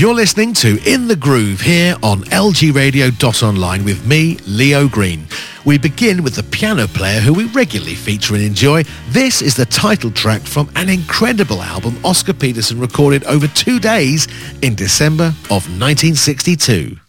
You're listening to In the Groove here on lgradio.online with me, Leo Green. We begin with the piano player who we regularly feature and enjoy. This is the title track from an incredible album Oscar Peterson recorded over 2 days in December of 1962.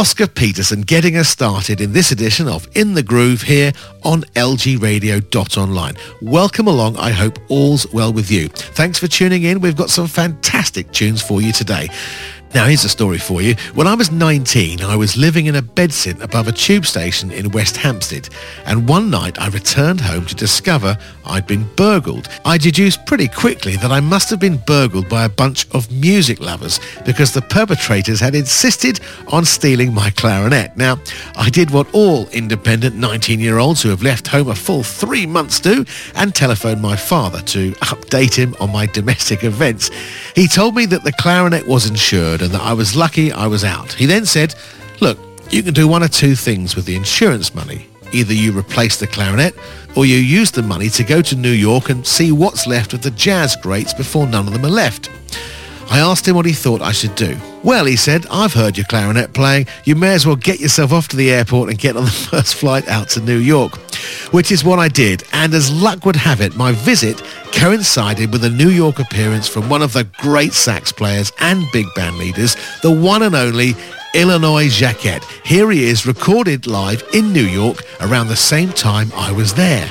Oscar Peterson getting us started in this edition of In the Groove here on lgradio.online. Welcome along. I hope all's well with you. Thanks for tuning in. We've got some fantastic tunes for you today. Now, here's a story for you. When I was 19, I was living in a bedsit above a tube station in West Hampstead, and one night I returned home to discover I'd been burgled. I deduced pretty quickly that I must have been burgled by a bunch of music lovers because the perpetrators had insisted on stealing my clarinet. Now, I did what all independent 19-year-olds who have left home a full 3 months do and telephoned my father to update him on my domestic events. He told me that the clarinet was insured and that I was lucky I was out. He then said, look, you can do one of two things with the insurance money. Either you replace the clarinet or you use the money to go to New York and see what's left of the jazz greats before none of them are left. I asked him what he thought I should do. Well, he said, I've heard your clarinet playing. You may as well get yourself off to the airport and get on the first flight out to New York. Which is what I did, and as luck would have it, my visit coincided with a New York appearance from one of the great sax players and big band leaders, the one and only Illinois Jacquet. Here he is, recorded live in New York around the same time I was there.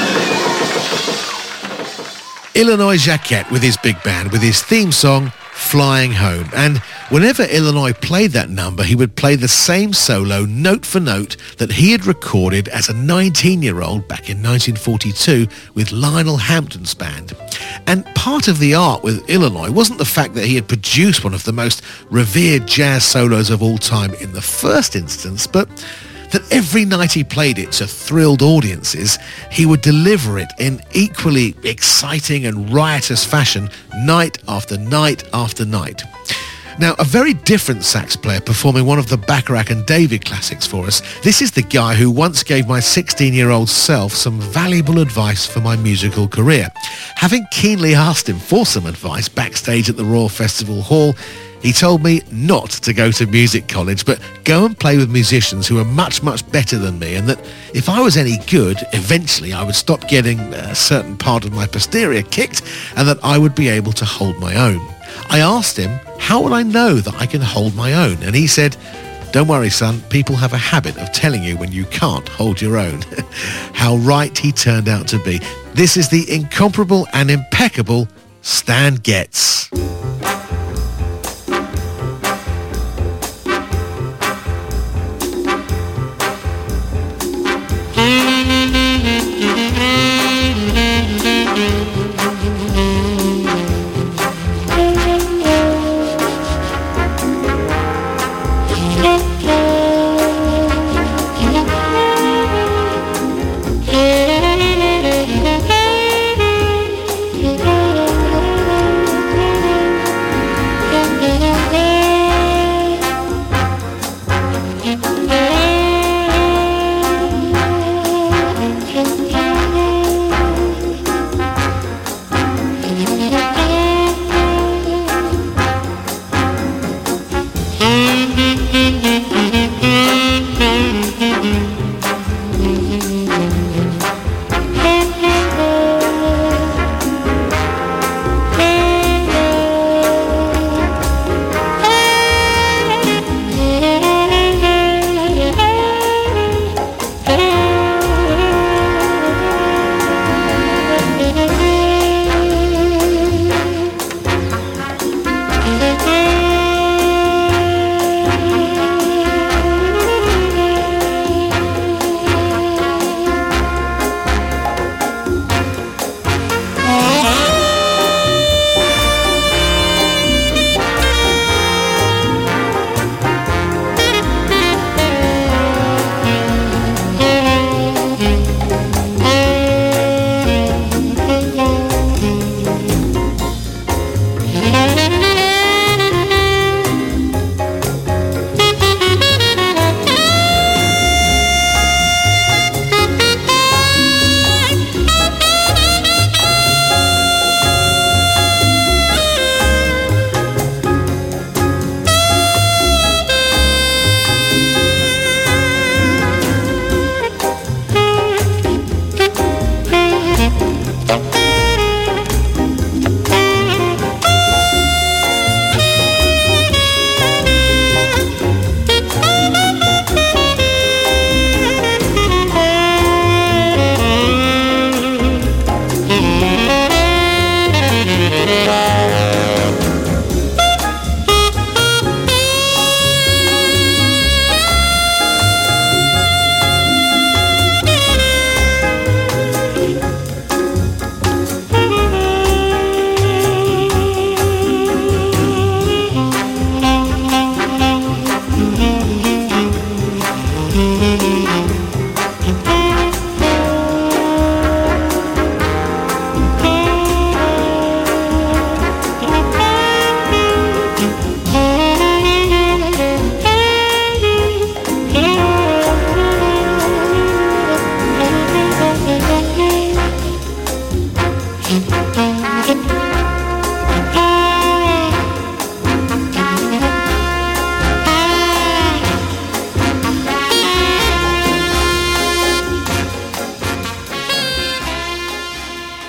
Illinois Jacquet with his big band, with his theme song, Flying Home. And whenever Illinois played that number, he would play the same solo note for note that he had recorded as a 19-year-old back in 1942 with Lionel Hampton's band. And part of the art with Illinois wasn't the fact that he had produced one of the most revered jazz solos of all time in the first instance, but that every night he played it to thrilled audiences, he would deliver it in equally exciting and riotous fashion night after night after night. Now, a very different sax player performing one of the Bacharach and David classics for us. This is the guy who once gave my 16-year-old self some valuable advice for my musical career. Having keenly asked him for some advice backstage at the Royal Festival Hall, he told me not to go to music college, but go and play with musicians who are much, much better than me, and that if I was any good, eventually I would stop getting a certain part of my posterior kicked, and that I would be able to hold my own. I asked him, how would I know that I can hold my own? And he said, don't worry, son, people have a habit of telling you when you can't hold your own. How right he turned out to be. This is the incomparable and impeccable Stan Getz.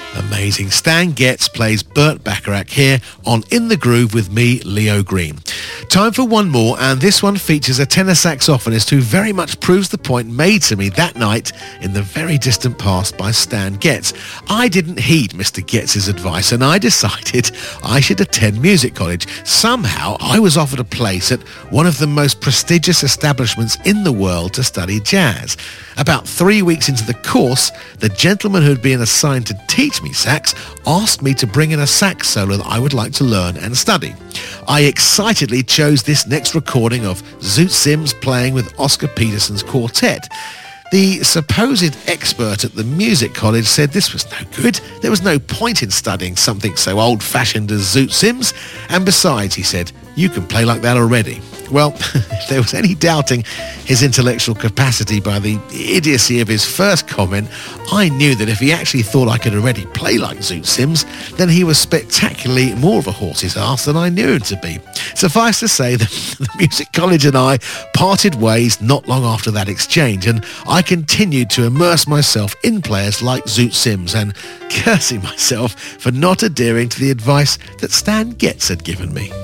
Stan Getz plays Burt Bacharach here on In the Groove with me, Leo Green. Time for one more, and this one features a tenor saxophonist who very much proves the point made to me that night in the very distant past by Stan Getz. I didn't heed Mr. Getz's advice, and I decided I should attend music college. Somehow I was offered a place at one of the most prestigious establishments in the world to study jazz. About 3 weeks into the course, the gentleman who had been assigned to teach me sax asked me to bring in a sax solo that I would like to learn and study. I excitedly chose this next recording of Zoot Sims playing with Oscar Peterson's quartet. The supposed expert at the music college said this was no good. There was no point in studying something so old-fashioned as Zoot Sims. And besides, he said, you can play like that already. Well, if there was any doubting his intellectual capacity by the idiocy of his first comment, I knew that if he actually thought I could already play like Zoot Sims, then he was spectacularly more of a horse's ass than I knew him to be. Suffice to say that the music college and I parted ways not long after that exchange, and I continued to immerse myself in players like Zoot Sims and cursing myself for not adhering to the advice that Stan Getz had given me.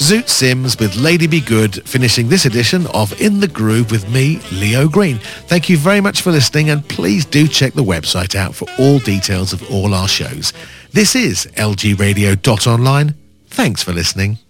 Zoot Sims with Lady Be Good, finishing this edition of In the Groove with me, Leo Green. Thank you very much for listening, and please do check the website out for all details of all our shows. This is lgradio.online. Thanks for listening.